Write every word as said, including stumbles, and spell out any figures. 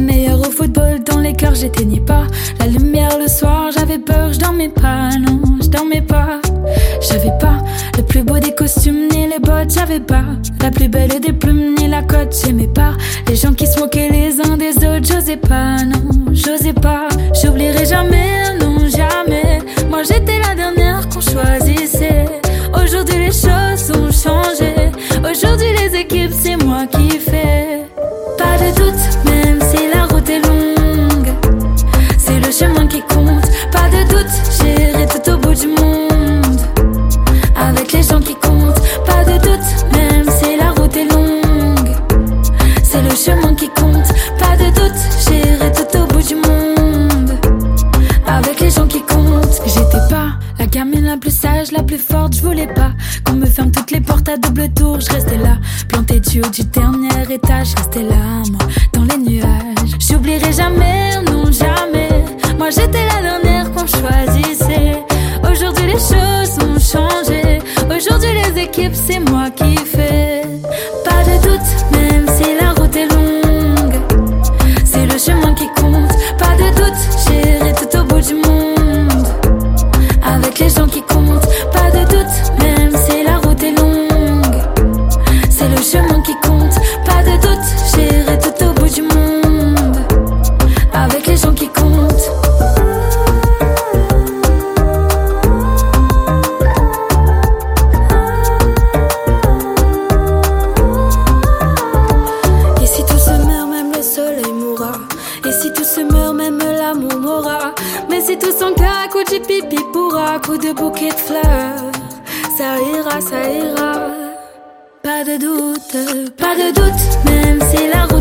meilleure au football, dans les cœurs j'éteignais pas la lumière le soir, j'avais peur, je dormais pas, non, je dormais pas. J'avais pas le plus beau des costumes ni les bottes, j'avais pas la plus belle des plumes ni la cote. J'aimais pas les gens qui se moquaient les uns des autres, j'osais pas, non, j'osais pas. J'oublierai jamais, non jamais, moi j'étais la dernière qu'on choisissait. Aujourd'hui les choses ont changé, aujourd'hui les équipes c'est moi qui fais. Pas de doute, même si la route est longue, c'est le chemin qui compte. Pas de doute, j'irai tout au bout du monde, avec les gens qui comptent. Pas de doute, même si la route est longue, c'est le chemin qui compte. Pas de doute, j'irai tout au bout du monde, avec les gens qui comptent. J'étais pas la gamine la plus sage, la plus forte, je voulais pas qu'on me ferme toutes les portes à double tour. Je restais là, plantée du haut du dernier étage, je restais là, moi, dans les nuages. J'oublierai jamais, non jamais, moi j'étais la dernière qu'on choisissait. Aujourd'hui les choses ont changé, aujourd'hui les équipes c'est moi qui fais. Pas de doute, même si la route est longue, c'est le chemin qui compte. Pas de doute, j'irai tout au bout du monde, avec les gens qui comptent. Pas de doute, même si la route est longue, c'est le chemin qui compte. Pas de doute, j'irai tout au bout du monde, avec les gens qui comptent. Et si tout se meurt, même le soleil mourra. Et si tout se meurt, même l'amour mourra. Mais si tout s'en cas, coup de pipi pourra, coup de bouquet de fleurs, ça ira, ça ira. Pas de doute, pas de doute, même si la route